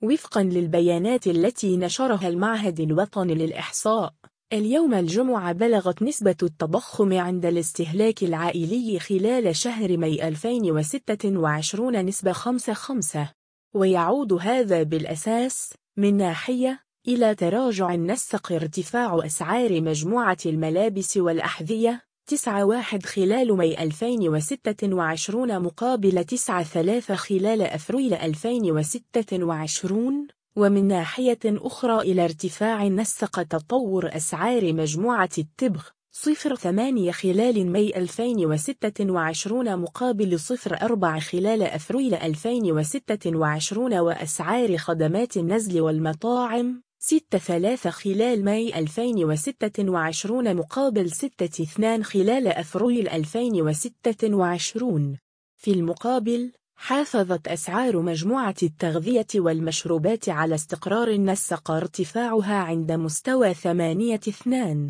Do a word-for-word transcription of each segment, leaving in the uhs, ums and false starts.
وفقا للبيانات التي نشرها المعهد الوطني للإحصاء، اليوم الجمعة بلغت نسبة التضخم عند الاستهلاك العائلي خلال شهر ماي ألفين وستة وعشرين نسبة خمسة فاصلة خمسة، ويعود هذا بالأساس من ناحية إلى تراجع نسق ارتفاع أسعار مجموعة الملابس والأحذية تسعة فاصلة واحد خلال ماي ألفين وستة وعشرين مقابل تسعة فاصلة ثلاثة خلال أفريل ألفين وستة وعشرين، ومن ناحية أخرى إلى ارتفاع نسق تطور أسعار مجموعة التبغ صفر فاصلة ثمانية خلال ماي ألفين وستة وعشرين مقابل صفر فاصلة أربعة خلال أفريل ألفين وستة وعشرين، وأسعار خدمات النزل والمطاعم ستة فاصلة ثلاثة خلال ماي ألفين وستة وعشرين مقابل ستة فاصلة اثنين خلال أفريل ألفين وستة وعشرين. في المقابل، حافظت أسعار مجموعة التغذية والمشروبات على استقرار نسق ارتفاعها عند مستوى ثمانية فاصلة اثنين.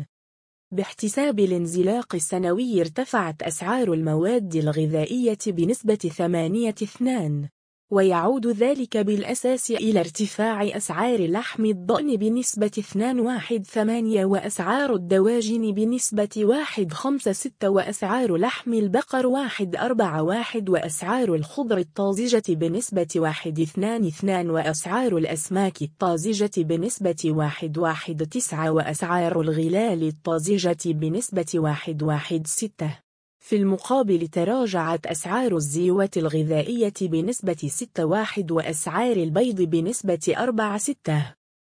باحتساب الانزلاق السنوي ارتفعت أسعار المواد الغذائية بنسبة ثمانية فاصلة اثنين، ويعود ذلك بالأساس إلى ارتفاع أسعار لحم الضأن بنسبة اثنين فاصلة واحد ثمانية، وأسعار الدواجن بنسبة واحد فاصلة خمسة ستة، وأسعار لحم البقر واحد فاصلة أربعة واحد، وأسعار الخضر الطازجة بنسبة واحد فاصلة اثنين اثنين، وأسعار الأسماك الطازجة بنسبة واحد فاصلة واحد تسعة، وأسعار الغلال الطازجة بنسبة واحد فاصلة واحد ستة. في المقابل تراجعت أسعار الزيوت الغذائية بنسبة ستة فاصلة واحد، وأسعار البيض بنسبة أربعة فاصلة ستة.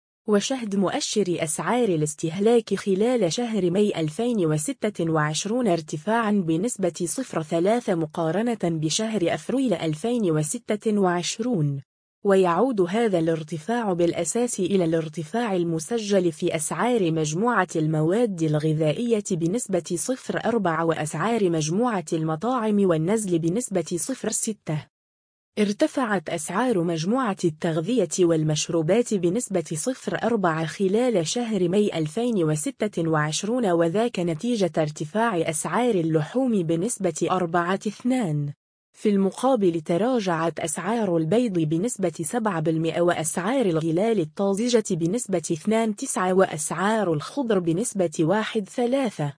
وشهد مؤشر أسعار الاستهلاك خلال شهر ماي ألفين وستة وعشرين ارتفاعا بنسبة صفر فاصلة ثلاثة مقارنة بشهر أفريل ألفين وستة وعشرين، ويعود هذا الارتفاع بالأساس إلى الارتفاع المسجل في أسعار مجموعة المواد الغذائية بنسبة صفر فاصلة أربعة، وأسعار مجموعة المطاعم والنزل بنسبة صفر فاصلة ستة. ارتفعت أسعار مجموعة التغذية والمشروبات بنسبة صفر فاصلة أربعة خلال شهر ماي ألفين وستة وعشرين، وذاك نتيجة ارتفاع أسعار اللحوم بنسبة أربعة فاصلة اثنين. في المقابل تراجعت أسعار البيض بنسبة سبعة بالمئة، وأسعار الغلال الطازجة بنسبة اثنين فاصلة تسعة، وأسعار الخضر بنسبة واحد فاصلة ثلاثة.